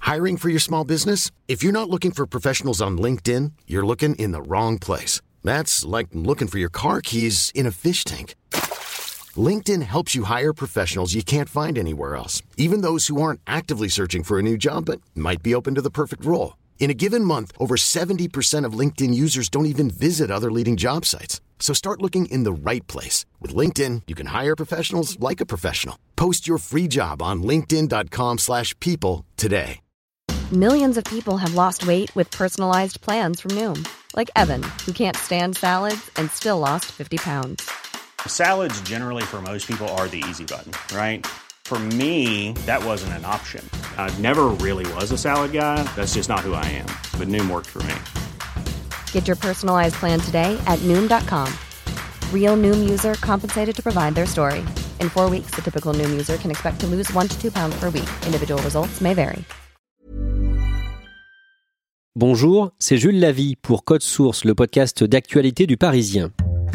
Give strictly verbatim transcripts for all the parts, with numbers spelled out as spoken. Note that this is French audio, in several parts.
Hiring for your small business? If you're not looking for professionals on LinkedIn, you're looking in the wrong place. That's like looking for your car keys in a fish tank. LinkedIn helps you hire professionals you can't find anywhere else, even those who aren't actively searching for a new job but might be open to the perfect role. In a given month, over seventy percent of LinkedIn users don't even visit other leading job sites. So start looking in the right place. With LinkedIn, you can hire professionals like a professional. Post your free job on linkedin dot com slash people today. Millions of people have lost weight with personalized plans from Noom. Like Evan, who can't stand salads and still lost fifty pounds. Salads generally for most people are the easy button, right? For me, that wasn't an option. I never really was a salad guy. That's just not who I am. But Noom worked for me. Get your personalized plan today at Noom dot com. Real Noom user compensated to provide their story. In four weeks, the typical Noom user can expect to lose one to two pounds per week. Individual results may vary. Bonjour, c'est Jules Lavie pour Code Source, le podcast d'actualité du Parisien.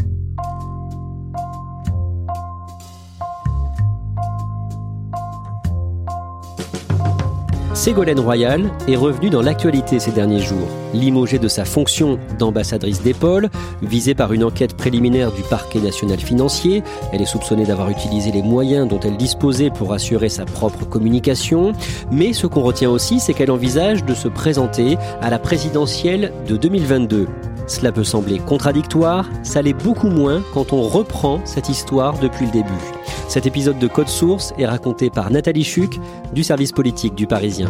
Ségolène Royal est revenue dans l'actualité ces derniers jours. Limogée de sa fonction d'ambassadrice d'Epol, visée par une enquête préliminaire du parquet national financier, elle est soupçonnée d'avoir utilisé les moyens dont elle disposait pour assurer sa propre communication. Mais ce qu'on retient aussi, c'est qu'elle envisage de se présenter à la présidentielle de deux mille vingt-deux. Cela peut sembler contradictoire, ça l'est beaucoup moins quand on reprend cette histoire depuis le début. Cet épisode de Code Source est raconté par Nathalie Chuc du service politique du Parisien.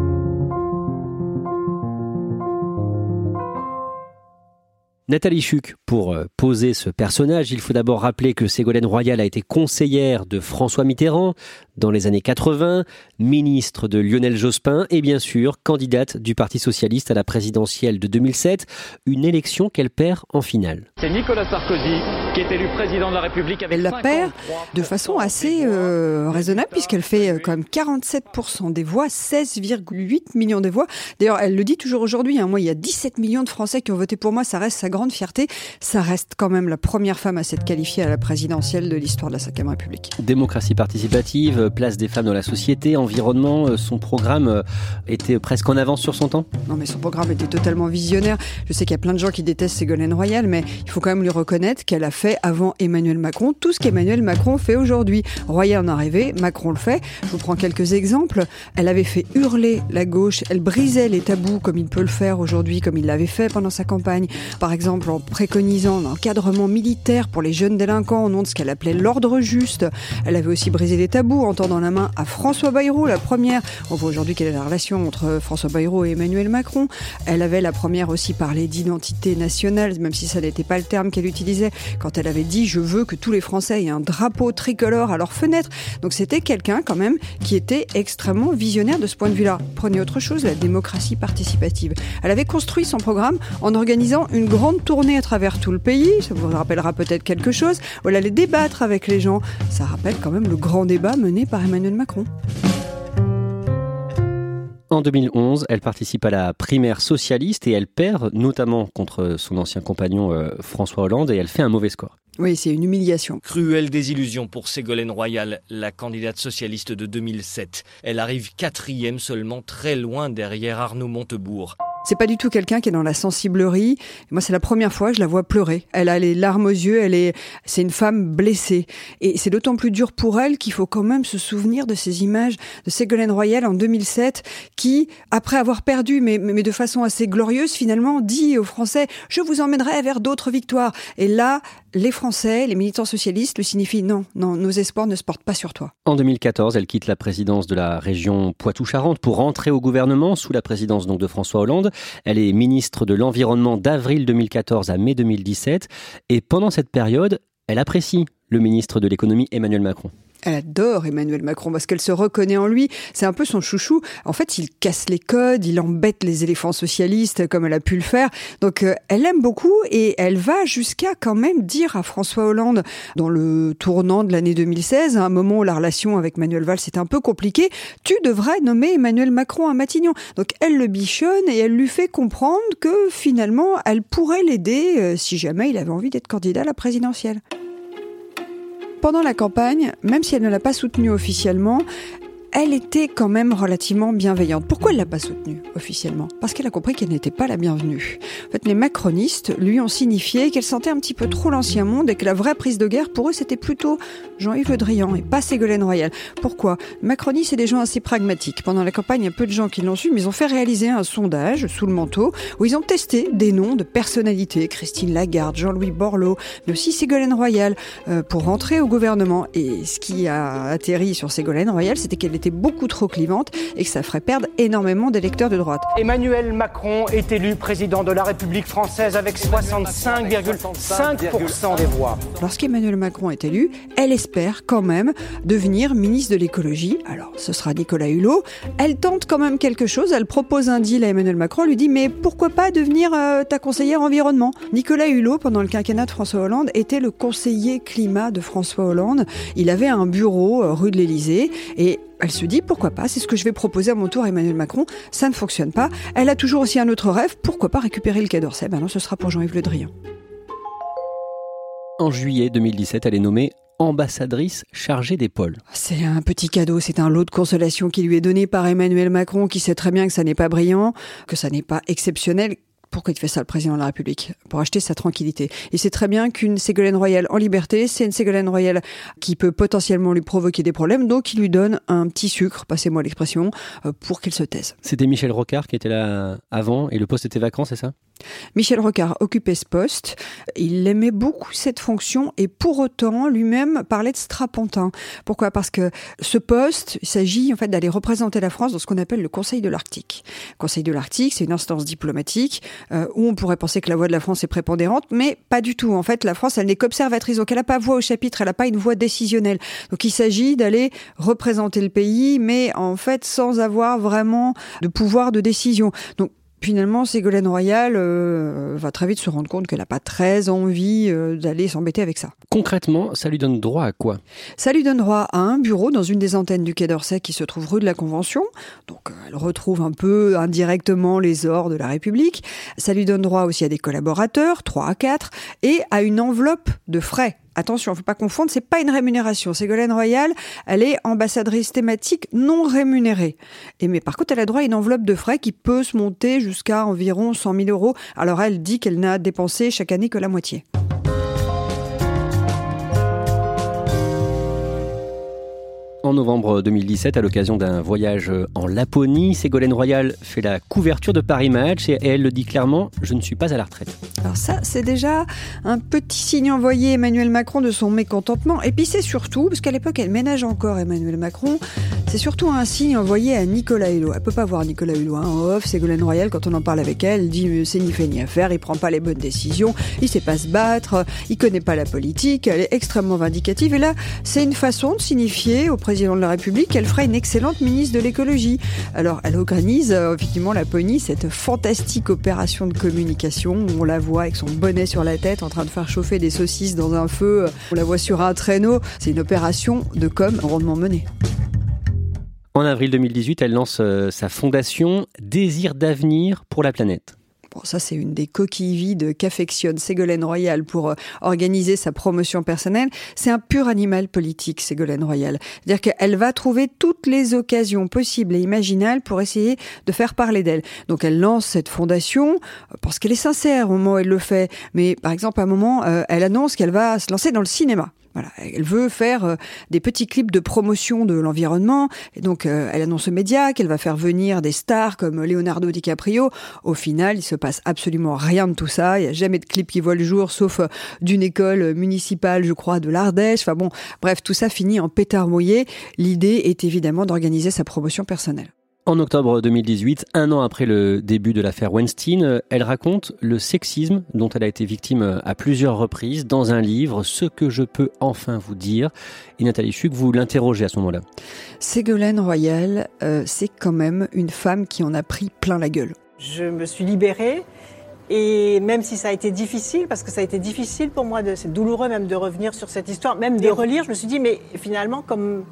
Nathalie Chuc, pour poser ce personnage, il faut d'abord rappeler que Ségolène Royal a été conseillère de François Mitterrand dans les années quatre-vingts, ministre de Lionel Jospin et bien sûr candidate du Parti socialiste à la présidentielle de deux mille sept, une élection qu'elle perd en finale. C'est Nicolas Sarkozy qui est élu président de la République avec Elle la perd de façon assez euh, raisonnable puisqu'elle fait euh, quand même quarante-sept pour cent des voix, seize virgule huit millions de voix. D'ailleurs, elle le dit toujours aujourd'hui, hein, moi il y a dix-sept millions de Français qui ont voté pour moi, ça reste sa grande fierté. Ça reste quand même la première femme à s'être qualifiée à la présidentielle de l'histoire de la cinquième République. Démocratie participative, place des femmes dans la société, environnement, son programme était presque en avance sur son temps ? Non mais son programme était totalement visionnaire. Je sais qu'il y a plein de gens qui détestent Ségolène Royal, mais il faut quand même lui reconnaître qu'elle a fait avant Emmanuel Macron tout ce qu'Emmanuel Macron fait aujourd'hui. Royal en a rêvé, Macron le fait. Je vous prends quelques exemples. Elle avait fait hurler la gauche, elle brisait les tabous comme il peut le faire aujourd'hui, comme il l'avait fait pendant sa campagne. Par exemple, en préconisant l'encadrement militaire pour les jeunes délinquants au nom de ce qu'elle appelait l'ordre juste. Elle avait aussi brisé les tabous en tendant la main à François Bayrou, la première. On voit aujourd'hui quelle est la relation entre François Bayrou et Emmanuel Macron. Elle avait la première aussi parlé d'identité nationale, même si ça n'était pas le terme qu'elle utilisait, quand elle avait dit « je veux que tous les Français aient un drapeau tricolore à leur fenêtre ». Donc c'était quelqu'un quand même qui était extrêmement visionnaire de ce point de vue-là. Prenez autre chose, la démocratie participative. Elle avait construit son programme en organisant une grande tournée à travers tout le pays, ça vous rappellera peut-être quelque chose, où elle allait débattre avec les gens. Ça rappelle quand même le grand débat mené par Emmanuel Macron. En deux mille onze, elle participe à la primaire socialiste et elle perd notamment contre son ancien compagnon euh, François Hollande et elle fait un mauvais score. Oui, c'est une humiliation. Cruelle désillusion pour Ségolène Royal, la candidate socialiste de deux mille sept. Elle arrive quatrième seulement, très loin derrière Arnaud Montebourg. C'est pas du tout quelqu'un qui est dans la sensiblerie. Moi, c'est la première fois que je la vois pleurer. Elle a les larmes aux yeux, elle est, c'est une femme blessée. Et c'est d'autant plus dur pour elle qu'il faut quand même se souvenir de ces images de Ségolène Royal en deux mille sept, qui, après avoir perdu, mais, mais de façon assez glorieuse, finalement, dit aux Français « je vous emmènerai vers d'autres victoires ». Et là, les Français, les militants socialistes, lui signifient « non, non, nos espoirs ne se portent pas sur toi ». En deux mille quatorze, elle quitte la présidence de la région Poitou-Charentes pour rentrer au gouvernement sous la présidence donc de François Hollande. Elle est ministre de l'Environnement d'avril deux mille quatorze à mai deux mille dix-sept. Et pendant cette période, elle apprécie le ministre de l'économie Emmanuel Macron. Elle adore Emmanuel Macron parce qu'elle se reconnaît en lui. C'est un peu son chouchou. En fait, il casse les codes, il embête les éléphants socialistes comme elle a pu le faire. Donc, euh, elle l'aime beaucoup et elle va jusqu'à quand même dire à François Hollande, dans le tournant de l'année deux mille seize, à un moment où la relation avec Manuel Valls était un peu compliquée, tu devrais nommer Emmanuel Macron à Matignon. Donc, elle le bichonne et elle lui fait comprendre que finalement, elle pourrait l'aider euh, si jamais il avait envie d'être candidat à la présidentielle. Pendant la campagne, même si elle ne l'a pas soutenue officiellement, elle était quand même relativement bienveillante. Pourquoi elle l'a pas soutenue officiellement ? Parce qu'elle a compris qu'elle n'était pas la bienvenue. En fait, les macronistes lui ont signifié qu'elle sentait un petit peu trop l'ancien monde et que la vraie prise de guerre, pour eux, c'était plutôt Jean-Yves Le Drian et pas Ségolène Royal. Pourquoi ? Macronistes, c'est des gens assez pragmatiques. Pendant la campagne, il y a peu de gens qui l'ont su, mais ils ont fait réaliser un sondage sous le manteau où ils ont testé des noms de personnalités, Christine Lagarde, Jean-Louis Borloo, mais aussi Ségolène Royal, euh, pour rentrer au gouvernement. Et ce qui a atterri sur Ségolène Royal, c'était qu'elle était beaucoup trop clivante et que ça ferait perdre énormément d'électeurs de droite. Emmanuel Macron est élu président de la République française avec soixante-cinq virgule cinq pour cent des voix. Lorsqu'Emmanuel Macron est élu, elle espère quand même devenir ministre de l'écologie. Alors, ce sera Nicolas Hulot. Elle tente quand même quelque chose. Elle propose un deal à Emmanuel Macron. Elle lui dit, mais pourquoi pas devenir euh, ta conseillère environnement ? Nicolas Hulot, pendant le quinquennat de François Hollande, était le conseiller climat de François Hollande. Il avait un bureau euh, rue de l'Élysée et elle se dit, pourquoi pas, c'est ce que je vais proposer à mon tour à Emmanuel Macron, ça ne fonctionne pas. Elle a toujours aussi un autre rêve, pourquoi pas récupérer le Quai d'Orsay ? Ben non, ce sera pour Jean-Yves Le Drian. En juillet deux mille dix-sept, elle est nommée ambassadrice chargée des pôles. C'est un petit cadeau, c'est un lot de consolation qui lui est donné par Emmanuel Macron, qui sait très bien que ça n'est pas brillant, que ça n'est pas exceptionnel. Pourquoi il fait ça, le président de la République ? Pour acheter sa tranquillité. Il sait très bien qu'une Ségolène Royal en liberté, c'est une Ségolène Royal qui peut potentiellement lui provoquer des problèmes, donc il lui donne un petit sucre, passez-moi l'expression, pour qu'il se taise. C'était Michel Rocard qui était là avant et le poste était vacant, c'est ça ? Michel Rocard occupait ce poste, il aimait beaucoup cette fonction et pour autant lui-même parlait de strapontin. Pourquoi ? Parce que ce poste, il s'agit en fait d'aller représenter la France dans ce qu'on appelle le Conseil de l'Arctique. Le Conseil de l'Arctique, c'est une instance diplomatique euh, où on pourrait penser que la voix de la France est prépondérante, mais pas du tout. En fait, la France, elle n'est qu'observatrice, donc elle n'a pas voix au chapitre, elle n'a pas une voix décisionnelle. Donc il s'agit d'aller représenter le pays, mais en fait sans avoir vraiment de pouvoir de décision. Donc finalement, Ségolène Royal euh, va très vite se rendre compte qu'elle n'a pas très envie euh, d'aller s'embêter avec ça. Concrètement, ça lui donne droit à quoi ? Ça lui donne droit à un bureau dans une des antennes du Quai d'Orsay qui se trouve rue de la Convention. Donc, euh, elle retrouve un peu indirectement les ors de la République. Ça lui donne droit aussi à des collaborateurs, trois à quatre, et à une enveloppe de frais. Attention, il ne faut pas confondre, c'est pas une rémunération. Ségolène Royal, elle est ambassadrice thématique non rémunérée. Et mais par contre, elle a droit à une enveloppe de frais qui peut se monter jusqu'à environ cent mille euros. Alors elle dit qu'elle n'a dépensé chaque année que la moitié. En novembre deux mille dix-sept, à l'occasion d'un voyage en Laponie, Ségolène Royal fait la couverture de Paris Match et elle le dit clairement, je ne suis pas à la retraite. Alors ça, c'est déjà un petit signe envoyé à Emmanuel Macron de son mécontentement. Et puis c'est surtout, parce qu'à l'époque, elle ménage encore Emmanuel Macron, c'est surtout un signe envoyé à Nicolas Hulot. Elle peut pas voir Nicolas Hulot hein, en off. Ségolène Royal, quand on en parle avec elle, elle dit c'est ni fait ni à faire, il prend pas les bonnes décisions, il sait pas se battre, il connaît pas la politique, elle est extrêmement vindicative. Et là, c'est une façon de signifier au président de la République qu'elle fera une excellente ministre de l'écologie. Alors, elle organise euh, effectivement Laponie, cette fantastique opération de communication où on la voit avec son bonnet sur la tête en train de faire chauffer des saucisses dans un feu, on la voit sur un traîneau. C'est une opération de com rondement menée. En avril deux mille dix-huit, elle lance euh, sa fondation Désir d'avenir pour la planète. Bon, ça, c'est une des coquilles vides qu'affectionne Ségolène Royal pour euh, organiser sa promotion personnelle. C'est un pur animal politique, Ségolène Royal. C'est-à-dire qu'elle va trouver toutes les occasions possibles et imaginables pour essayer de faire parler d'elle. Donc, elle lance cette fondation parce qu'elle est sincère au moment où elle le fait. Mais, par exemple, à un moment, euh, elle annonce qu'elle va se lancer dans le cinéma. Voilà, elle veut faire euh, des petits clips de promotion de l'environnement. Et donc, euh, elle annonce aux médias qu'elle va faire venir des stars comme Leonardo DiCaprio. Au final, il se passe absolument rien de tout ça. Il n'y a jamais de clip qui voit le jour, sauf euh, d'une école municipale, je crois, de l'Ardèche. Enfin bon, bref, tout ça finit en pétard mouillé. L'idée est évidemment d'organiser sa promotion personnelle. En octobre deux mille dix-huit, un an après le début de l'affaire Weinstein, elle raconte le sexisme dont elle a été victime à plusieurs reprises dans un livre, Ce que je peux enfin vous dire. Et Nathalie Chuc, vous l'interrogez à ce moment-là. Ségolène Royal, euh, c'est quand même une femme qui en a pris plein la gueule. Je me suis libérée et même si ça a été difficile, parce que ça a été difficile pour moi, de, c'est douloureux même de revenir sur cette histoire, même de relire, je me suis dit mais finalement comme...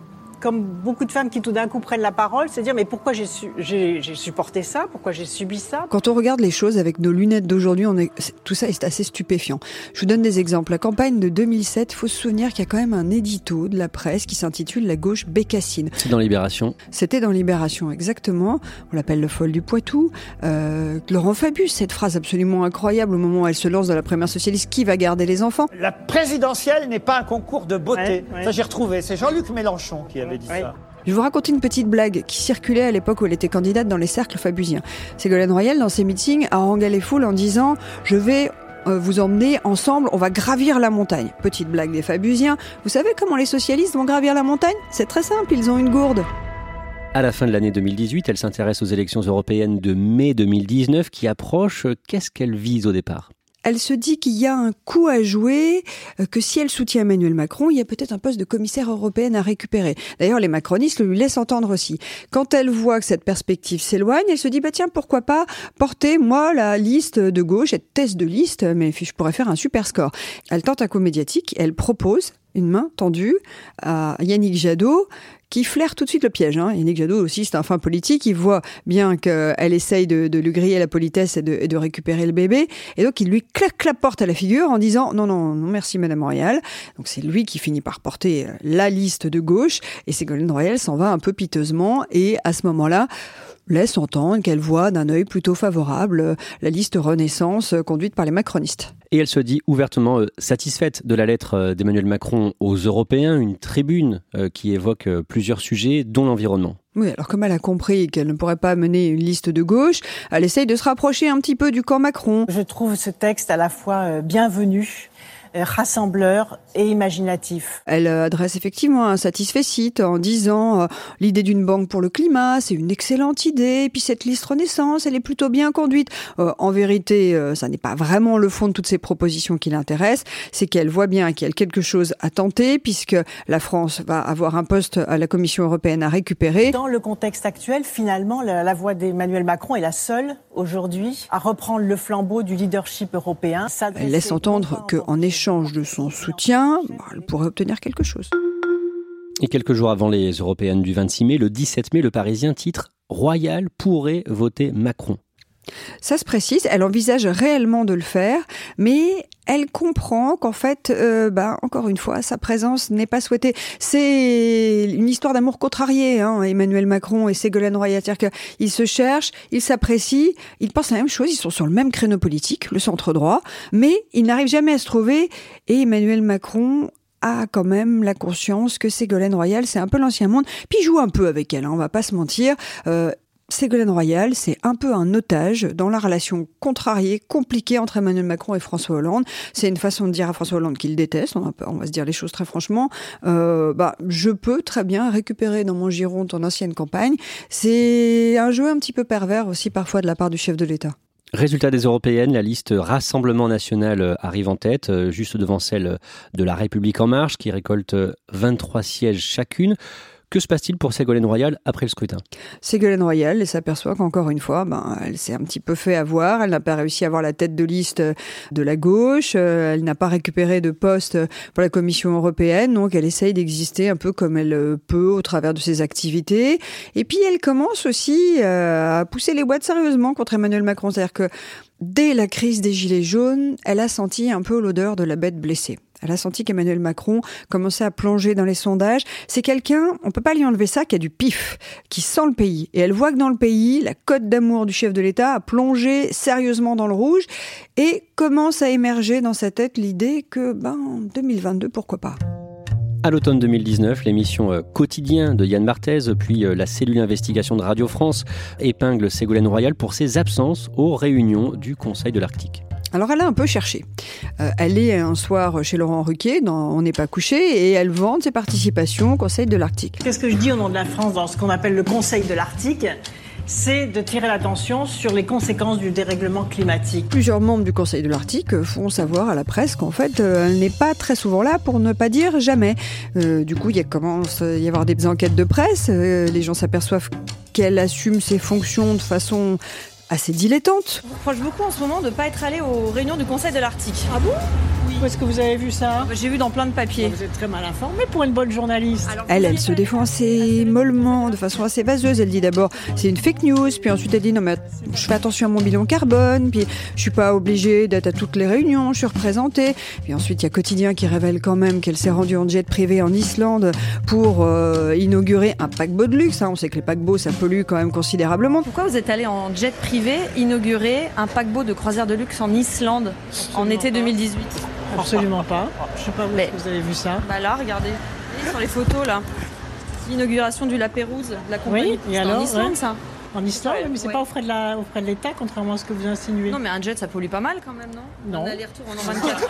comme beaucoup de femmes qui tout d'un coup prennent la parole, c'est dire mais pourquoi j'ai, su- j'ai, j'ai supporté ça, pourquoi j'ai subi ça. Quand on regarde les choses avec nos lunettes d'aujourd'hui, on est, tout ça est assez stupéfiant. Je vous donne des exemples. La campagne de deux mille sept, il faut se souvenir qu'il y a quand même un édito de la presse qui s'intitule « La gauche bécassine ». C'est dans Libération. C'était dans Libération, exactement. On l'appelle le folle du Poitou. Euh, Laurent Fabius, cette phrase absolument incroyable au moment où elle se lance dans la primaire socialiste, qui va garder les enfants ? La présidentielle n'est pas un concours de beauté. Ouais, ouais. Ça, j'ai retrouvé. C'est Jean-Luc Mélenchon qui avait dit Ouais. ça. Je vais vous raconter une petite blague qui circulait à l'époque où elle était candidate dans les cercles fabusiens. Ségolène Royal, dans ses meetings, haranguait les foules en disant « Je vais euh, vous emmener ensemble, on va gravir la montagne ». Petite blague des fabusiens. Vous savez comment les socialistes vont gravir la montagne ? C'est très simple, ils ont une gourde. À la fin de l'année deux mille dix-huit, elle s'intéresse aux élections européennes de mai deux mille dix-neuf qui approchent. Qu'est-ce qu'elle vise au départ ? Elle se dit qu'il y a un coup à jouer, que si elle soutient Emmanuel Macron, il y a peut-être un poste de commissaire européenne à récupérer. D'ailleurs, les macronistes le lui laissent entendre aussi. Quand elle voit que cette perspective s'éloigne, elle se dit, bah tiens, pourquoi pas porter, moi, la liste de gauche, être tête de liste, mais je pourrais faire un super score. Elle tente un coup médiatique, elle propose une main tendue à Yannick Jadot, qui flaire tout de suite le piège. Hein. Yannick Jadot aussi, c'est un fin politique, il voit bien qu'elle essaye de, de lui griller la politesse et de, et de récupérer le bébé, et donc il lui claque la porte à la figure en disant « Non, non, non, merci Madame Royal ». Donc c'est lui qui finit par porter la liste de gauche, et Ségolène Royal s'en va un peu piteusement, et à ce moment-là, laisse entendre qu'elle voit d'un œil plutôt favorable la liste Renaissance conduite par les macronistes. Et elle se dit ouvertement euh, satisfaite de la lettre euh, d'Emmanuel Macron aux Européens, une tribune euh, qui évoque euh, plusieurs sujets, dont l'environnement. Oui, alors comme elle a compris qu'elle ne pourrait pas mener une liste de gauche, elle essaye de se rapprocher un petit peu du camp Macron. Je trouve ce texte à la fois euh, bienvenu, euh, rassembleur et imaginatif. Elle adresse effectivement un satisfecit en disant euh, l'idée d'une banque pour le climat, c'est une excellente idée, et puis cette liste Renaissance, elle est plutôt bien conduite. Euh, en vérité, euh, ça n'est pas vraiment le fond de toutes ces propositions qui l'intéressent, c'est qu'elle voit bien qu'il y a quelque chose à tenter, puisque la France va avoir un poste à la Commission européenne à récupérer. Dans le contexte actuel, finalement, la, la voix d'Emmanuel Macron est la seule, aujourd'hui, à reprendre le flambeau du leadership européen. Elle laisse entendre qu'en échange de son soutien, elle pourrait obtenir quelque chose. Et quelques jours avant les européennes du vingt-six mai, le dix-sept mai, le Parisien titre « Royal pourrait voter Macron ». Ça se précise, elle envisage réellement de le faire, mais elle comprend qu'en fait, euh, bah, encore une fois, sa présence n'est pas souhaitée. C'est une histoire d'amour contrarié, hein, Emmanuel Macron et Ségolène Royal. C'est-à-dire qu'ils se cherchent, ils s'apprécient, ils pensent la même chose, ils sont sur le même créneau politique, le centre droit, mais ils n'arrivent jamais à se trouver. Et Emmanuel Macron a quand même la conscience que Ségolène Royal, c'est un peu l'ancien monde, puis il joue un peu avec elle, hein, on va pas se mentir. Euh, Ségolène Royal, c'est un peu un otage dans la relation contrariée, compliquée entre Emmanuel Macron et François Hollande. C'est une façon de dire à François Hollande qu'il déteste, on va, on va se dire les choses très franchement. Euh, bah, je peux très bien récupérer dans mon giron ton ancienne campagne. C'est un jeu un petit peu pervers aussi parfois de la part du chef de l'État. Résultat des européennes, la liste Rassemblement National arrive en tête, juste devant celle de La République En Marche, qui récolte vingt-trois sièges chacune. Que se passe-t-il pour Ségolène Royal après le scrutin ? Ségolène Royal, elle s'aperçoit qu'encore une fois, ben, elle s'est un petit peu fait avoir. Elle n'a pas réussi à avoir la tête de liste de la gauche. Elle n'a pas récupéré de poste pour la Commission européenne. Donc, elle essaye d'exister un peu comme elle peut au travers de ses activités. Et puis, elle commence aussi à pousser les boîtes sérieusement contre Emmanuel Macron. C'est-à-dire que dès la crise des Gilets jaunes, elle a senti un peu l'odeur de la bête blessée. Elle a senti qu'Emmanuel Macron commençait à plonger dans les sondages. C'est quelqu'un, on peut pas lui enlever ça, qui a du pif, qui sent le pays. Et elle voit que dans le pays, la cote d'amour du chef de l'État a plongé sérieusement dans le rouge et commence à émerger dans sa tête l'idée que, ben, en deux mille vingt-deux, pourquoi pas ? À l'automne deux mille dix-neuf, l'émission Quotidien de Yann Marthez, puis la cellule investigation de Radio France épingle Ségolène Royal pour ses absences aux réunions du Conseil de l'Arctique. Alors elle a un peu cherché. Euh, elle est un soir chez Laurent Ruquier, dans On n'est pas couché, et elle vante ses participations au Conseil de l'Arctique. Qu'est-ce que je dis au nom de la France dans ce qu'on appelle le Conseil de l'Arctique ? C'est de tirer l'attention sur les conséquences du dérèglement climatique. Plusieurs membres du Conseil de l'Arctique font savoir à la presse qu'en fait, euh, elle n'est pas très souvent là, pour ne pas dire jamais. Euh, du coup, il y a, commence à y avoir des enquêtes de presse. Euh, les gens s'aperçoivent qu'elle assume ses fonctions de façon assez dilettante. Je vous reproche beaucoup en ce moment de ne pas être allé aux réunions du Conseil de l'Arctique. Ah bon ? Oui. Où est-ce que vous avez vu ça ? J'ai vu dans plein de papiers. Vous êtes très mal informée pour une bonne journaliste. Alors, Elle, elle se défend assez mollement, de façon assez vaseuse. Elle dit d'abord c'est une fake news, puis ensuite elle dit non mais je fais attention à mon bilan carbone, puis je suis pas obligée d'être à toutes les réunions, je suis représentée. Puis ensuite il y a Quotidien qui révèle quand même qu'elle s'est rendue en jet privé en Islande pour euh, inaugurer un paquebot de luxe. Hein. On sait que les paquebots ça pollue quand même considérablement. Pourquoi vous êtes allée en jet privé inaugurer un paquebot de croisière de luxe en Islande en été deux mille dix-huit ? Absolument pas. Je sais pas où Mais- est-ce que vous avez vu ça. Bah là, regardez, vous voyez sur les photos là. L'inauguration du La Pérouse, de la compagnie. Oui, et C'est alors, en Islande ouais. ça. En Islande, mais c'est Ouais. pas aux frais de la, aux frais de l'État, contrairement à ce que vous insinuez. Non mais un jet ça pollue pas mal quand même, non Non. Un aller-retour en vingt-quatre.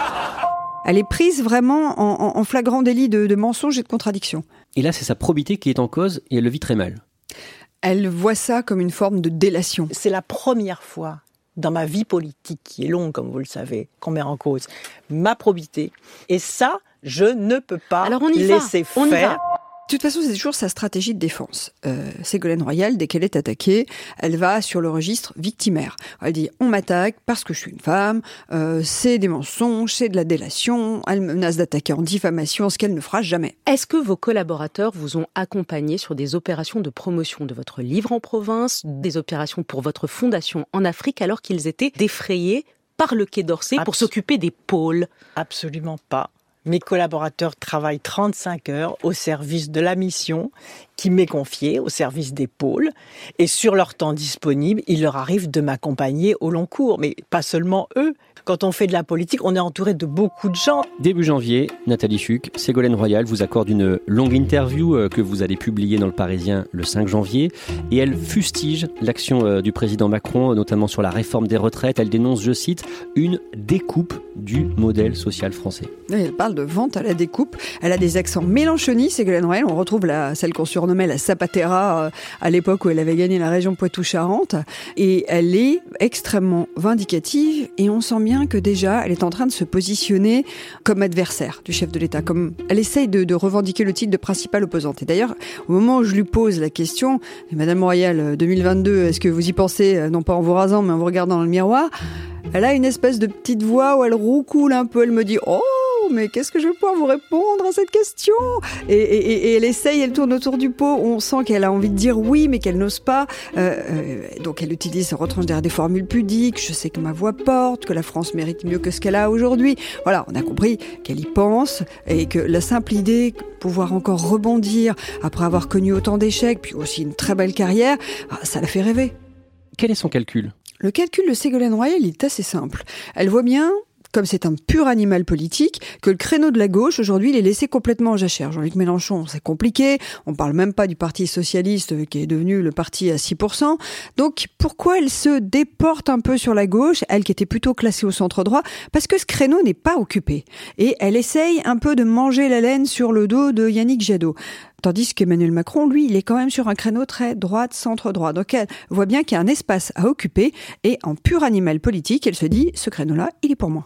Elle est prise vraiment en, en- en flagrant délit de, de mensonge et de contradiction. Et là, c'est sa probité qui est en cause et elle le vit très mal. Elle voit ça comme une forme de délation. C'est la première fois dans ma vie politique, qui est longue, comme vous le savez, qu'on met en cause ma probité. Et ça, je ne peux pas Alors on y va, laisser on y faire. va. De toute façon, c'est toujours sa stratégie de défense. Euh, Ségolène Royal, dès qu'elle est attaquée, elle va sur le registre victimaire. Elle dit « on m'attaque parce que je suis une femme, euh, c'est des mensonges, c'est de la délation », elle menace d'attaquer en diffamation, ce qu'elle ne fera jamais. Est-ce que vos collaborateurs vous ont accompagné sur des opérations de promotion de votre livre en province, des opérations pour votre fondation en Afrique, alors qu'ils étaient défrayés par le Quai d'Orsay pour Abs- s'occuper des pôles ? Absolument pas. Mes collaborateurs travaillent trente-cinq heures au service de la mission qui m'est confiée, au service des pôles. Et sur leur temps disponible, il leur arrive de m'accompagner au long cours. Mais pas seulement eux. Quand on fait de la politique, on est entouré de beaucoup de gens. Début janvier, Nathalie Chuck, Ségolène Royal vous accorde une longue interview euh, que vous allez publier dans Le Parisien le cinq janvier. Et elle fustige l'action euh, du président Macron, notamment sur la réforme des retraites. Elle dénonce, je cite, une découpe du modèle social français. Et elle parle de vente à la découpe. Elle a des accents mélanchonis, Ségolène Royal. On retrouve la, celle qu'on surnommait la Zapatera euh, à l'époque où elle avait gagné la région Poitou-Charentes. Et elle est extrêmement vindicative et on sent bien que déjà elle est en train de se positionner comme adversaire du chef de l'État. Comme elle essaye de, de revendiquer le titre de principale opposante. Et d'ailleurs, au moment où je lui pose la question, Madame Royal, deux mille vingt-deux, est-ce que vous y pensez, non pas en vous rasant, mais en vous regardant dans le miroir ? Elle a une espèce de petite voix où elle roucoule un peu. Elle me dit « Oh, mais qu'est-ce que je vais pouvoir vous répondre à cette question ?» et, et, et elle essaye, elle tourne autour du pot. On sent qu'elle a envie de dire oui, mais qu'elle n'ose pas. Euh, euh, donc elle utilise, elle retranche derrière des formules pudiques. Je sais que ma voix porte, que la France mérite mieux que ce qu'elle a aujourd'hui. Voilà, on a compris qu'elle y pense et que la simple idée de pouvoir encore rebondir après avoir connu autant d'échecs, puis aussi une très belle carrière, ça la fait rêver. Quel est son calcul ? Le calcul de Ségolène Royal, il est assez simple. Elle voit bien, comme c'est un pur animal politique, que le créneau de la gauche, aujourd'hui, il est laissé complètement en jachère. Jean-Luc Mélenchon, c'est compliqué. On parle même pas du Parti socialiste, qui est devenu le parti à six pour cent. Donc, pourquoi elle se déporte un peu sur la gauche, elle qui était plutôt classée au centre droit? Parce que ce créneau n'est pas occupé. Et elle essaye un peu de manger la laine sur le dos de Yannick Jadot. Tandis qu'Emmanuel Macron, lui, il est quand même sur un créneau très droite, centre-droit. Donc elle voit bien qu'il y a un espace à occuper et en pur animal politique, elle se dit, ce créneau-là, il est pour moi.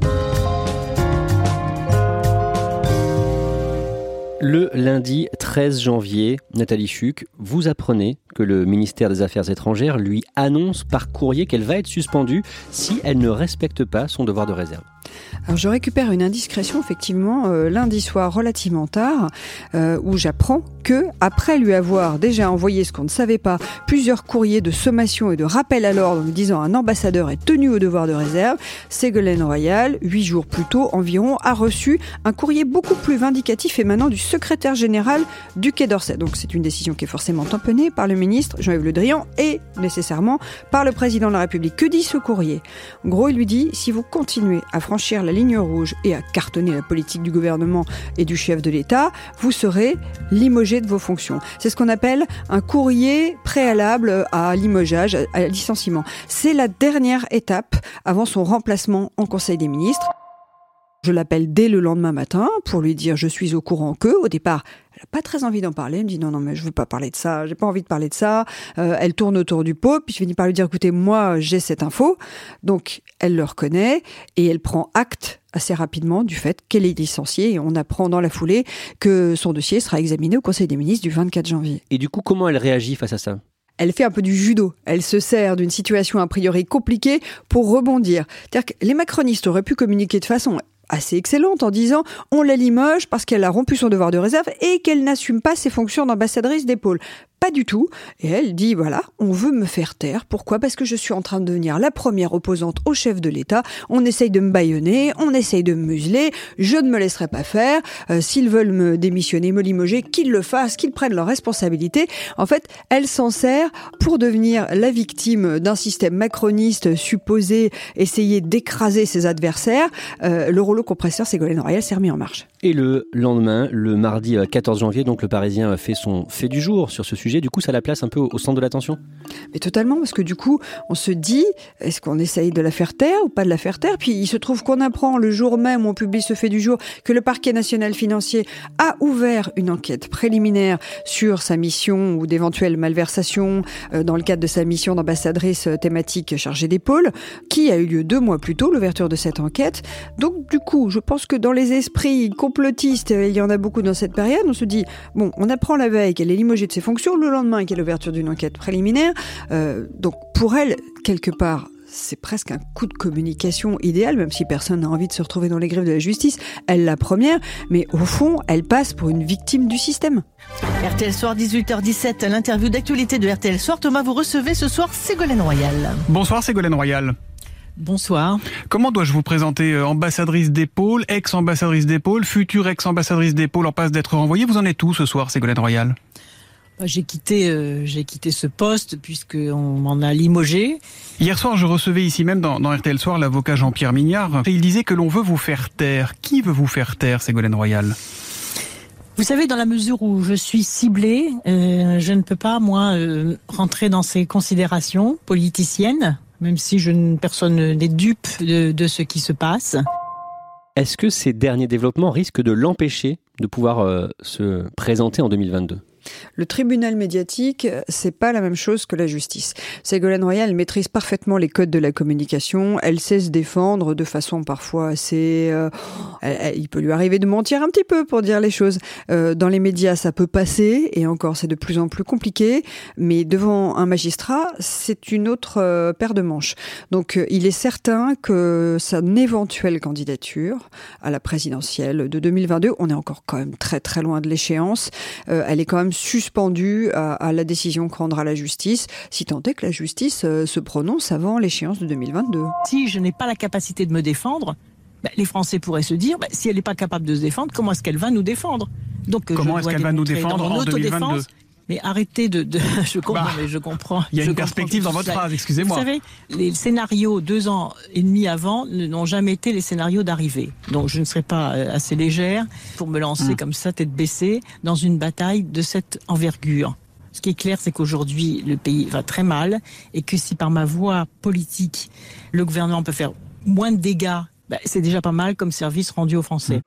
Le lundi treize janvier, Nathalie Chuck, vous apprenez que le ministère des Affaires étrangères lui annonce par courrier qu'elle va être suspendue si elle ne respecte pas son devoir de réserve. Alors je récupère une indiscrétion effectivement euh, lundi soir relativement tard euh, où j'apprends que après lui avoir déjà envoyé ce qu'on ne savait pas, plusieurs courriers de sommation et de rappel à l'ordre en lui disant un ambassadeur est tenu au devoir de réserve, Ségolène Royal, huit jours plus tôt environ, a reçu un courrier beaucoup plus vindicatif émanant du secrétaire général du Quai d'Orsay. Donc c'est une décision qui est forcément tamponnée par le ministre Jean-Yves Le Drian et nécessairement par le président de la République. Que dit ce courrier ? En gros, il lui dit si vous continuez à franchir la ligne rouge et à cartonner la politique du gouvernement et du chef de l'État, vous serez limogé de vos fonctions. C'est ce qu'on appelle un courrier préalable à limogeage, à licenciement. C'est la dernière étape avant son remplacement en Conseil des ministres. Je l'appelle dès le lendemain matin pour lui dire je suis au courant que, au départ, elle n'a pas très envie d'en parler. Elle me dit non, non, mais je veux pas parler de ça, j'ai pas envie de parler de ça. Euh, elle tourne autour du pot, puis je finis par lui dire écoutez, moi, j'ai cette info. Donc, elle le reconnaît et elle prend acte assez rapidement du fait qu'elle est licenciée et on apprend dans la foulée que son dossier sera examiné au Conseil des ministres du vingt-quatre janvier. Et du coup, comment elle réagit face à ça ? Elle fait un peu du judo. Elle se sert d'une situation a priori compliquée pour rebondir. C'est-à-dire que les macronistes auraient pu communiquer de façon assez excellente en disant on la limoge parce qu'elle a rompu son devoir de réserve et qu'elle n'assume pas ses fonctions d'ambassadrice des pôles. Pas du tout. Et elle dit, voilà, on veut me faire taire. Pourquoi ? Parce que je suis en train de devenir la première opposante au chef de l'État. On essaye de me bâillonner, on essaye de me museler. Je ne me laisserai pas faire. Euh, s'ils veulent me démissionner, me limoger, qu'ils le fassent, qu'ils prennent leurs responsabilités. En fait, elle s'en sert pour devenir la victime d'un système macroniste supposé essayer d'écraser ses adversaires. Euh, le rouleau compresseur Ségolène Royal s'est remis en marche. Et le lendemain, le mardi quatorze janvier, donc le Parisien fait son fait du jour sur ce sujet. Du coup, ça la place un peu au centre de l'attention ? Mais totalement, parce que du coup, on se dit, est-ce qu'on essaye de la faire taire ou pas de la faire taire ? Puis il se trouve qu'on apprend le jour même où on publie ce fait du jour que le parquet national financier a ouvert une enquête préliminaire sur sa mission ou d'éventuelles malversations euh, dans le cadre de sa mission d'ambassadrice thématique chargée des pôles, qui a eu lieu deux mois plus tôt, l'ouverture de cette enquête. Donc du coup, je pense que dans les esprits complotistes, il y en a beaucoup dans cette période, on se dit, bon, on apprend la veille qu'elle est limogée de ses fonctions, le lendemain qu'il y a l'ouverture d'une enquête préliminaire. Euh, donc pour elle, quelque part, c'est presque un coup de communication idéal, même si personne n'a envie de se retrouver dans les griffes de la justice. Elle la première, mais au fond, elle passe pour une victime du système. R T L Soir, dix-huit heures dix-sept, l'interview d'actualité de R T L Soir. Thomas, vous recevez ce soir Ségolène Royal. Bonsoir Ségolène Royal. Bonsoir. Comment dois-je vous présenter ? Ambassadrice des pôles, ex-ambassadrice des pôles, future ex-ambassadrice des pôles en passe d'être renvoyée. Vous en êtes où ce soir, Ségolène Royal ? J'ai quitté, euh, j'ai quitté ce poste puisqu'on m'en a limogé. Hier soir, je recevais ici même dans, dans R T L Soir l'avocat Jean-Pierre Mignard. Et il disait que l'on veut vous faire taire. Qui veut vous faire taire, Ségolène Royal ? Vous savez, dans la mesure où je suis ciblée, euh, je ne peux pas, moi, euh, rentrer dans ces considérations politiciennes, même si je ne, personne n'est dupe de, de ce qui se passe. Est-ce que ces derniers développements risquent de l'empêcher de pouvoir euh, se présenter en deux mille vingt-deux ? Le tribunal médiatique, c'est pas la même chose que la justice. Ségolène Royal maîtrise parfaitement les codes de la communication. Elle sait se défendre de façon parfois assez... Euh, elle, elle, il peut lui arriver de mentir un petit peu pour dire les choses. Euh, dans les médias, ça peut passer, et encore, c'est de plus en plus compliqué. Mais devant un magistrat, c'est une autre euh, paire de manches. Donc, euh, il est certain que son éventuelle candidature à la présidentielle de deux mille vingt-deux, on est encore quand même très très loin de l'échéance. Euh, elle est quand même suspendue à, à la décision que rendra la justice, si tant est que la justice euh, se prononce avant l'échéance de deux mille vingt-deux. Si je n'ai pas la capacité de me défendre, bah, les Français pourraient se dire, bah, si elle n'est pas capable de se défendre, comment est-ce qu'elle va nous défendre ? Donc, comment est-ce qu'elle va nous défendre en deux mille vingt-deux ? Mais arrêtez de... de je, comprends, bah, mais je comprends. Il y a je une perspective dans votre phrase, excusez-moi. Vous savez, les scénarios deux ans et demi avant n'ont jamais été les scénarios d'arrivée. Donc je ne serai pas assez légère pour me lancer mmh. comme ça, tête baissée, dans une bataille de cette envergure. Ce qui est clair, c'est qu'aujourd'hui, le pays va très mal et que si par ma voie politique, le gouvernement peut faire moins de dégâts, bah, c'est déjà pas mal comme service rendu aux Français. Mmh.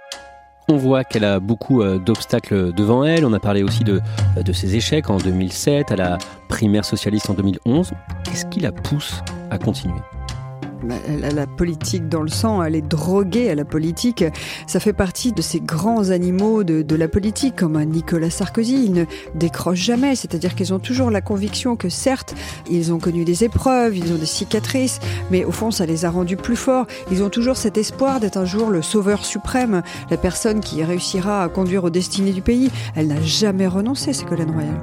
On voit qu'elle a beaucoup d'obstacles devant elle. On a parlé aussi de, de ses échecs en deux mille sept, à la primaire socialiste en deux mille onze. Qu'est-ce qui la pousse à continuer ? Elle a la politique dans le sang, elle est droguée à la politique. Ça fait partie de ces grands animaux de, de la politique, comme un Nicolas Sarkozy. Ils ne décrochent jamais, c'est-à-dire qu'ils ont toujours la conviction que certes, ils ont connu des épreuves, ils ont des cicatrices, mais au fond, ça les a rendus plus forts. Ils ont toujours cet espoir d'être un jour le sauveur suprême, la personne qui réussira à conduire aux destinées du pays. Elle n'a jamais renoncé, Ségolène Royal.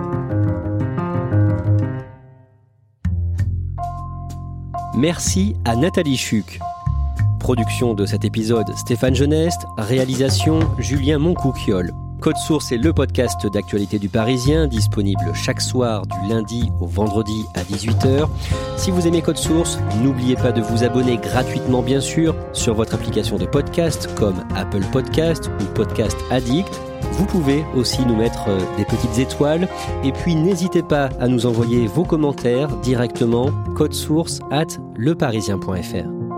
Merci à Nathalie Chuc. Production de cet épisode, Stéphane Geneste. Réalisation, Julien Moncouquiol. Code Source est le podcast d'actualité du Parisien, disponible chaque soir du lundi au vendredi à dix-huit heures. Si vous aimez Code Source, n'oubliez pas de vous abonner gratuitement, bien sûr, sur votre application de podcast comme Apple Podcast ou Podcast Addict. Vous pouvez aussi nous mettre des petites étoiles et puis n'hésitez pas à nous envoyer vos commentaires directement codesource arobase leparisien point fr.